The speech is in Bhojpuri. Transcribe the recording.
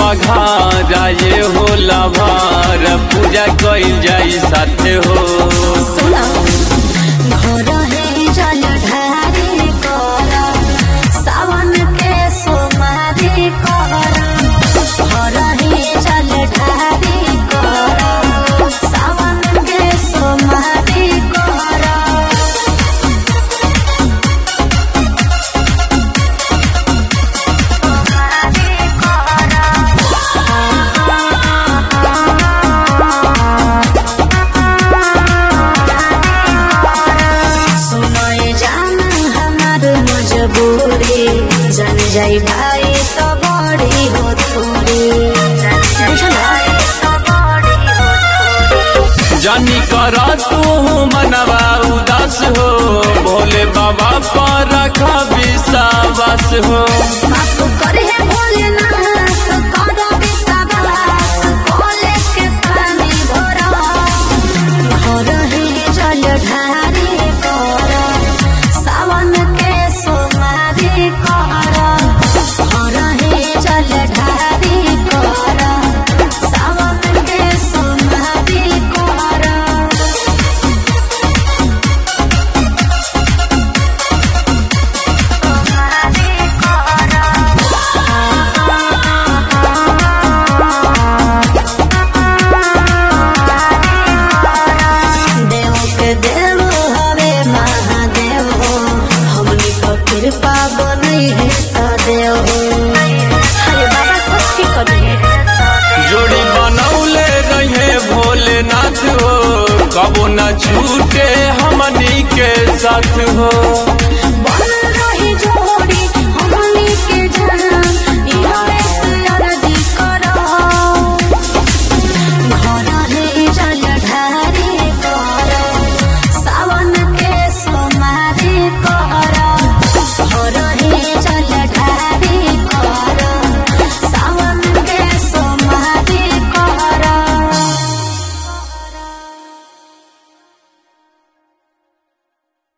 बघारा ये होला भार पूजा कइल जाई साथे हो। सुना घर है जल ढारी कर सावन के सोमारी कर घर है जल ढारी कर सावन के सोमारी कर मजबूरी जन जाई भाई तो बड़ी हो थोड़ी जानी कर तू मनवा उदास हो भोले बाबा पर रखा विश्वास हो। माफ करे है भोलेनाथ करो विश्वास कोले के पानी भरा घर है जल ढारी कर सावन के सोमारी कर घर है जल ढारी कर सावन के सोमारी कर देव के देव हवे महादेव हो हमनी को कृपा बनई है सदैव हो। अरे बाबा सच्ची करिए जोड़ी बनौले रहे भोलेनाथ हो कबो न छूटे हमनी के साथ हो।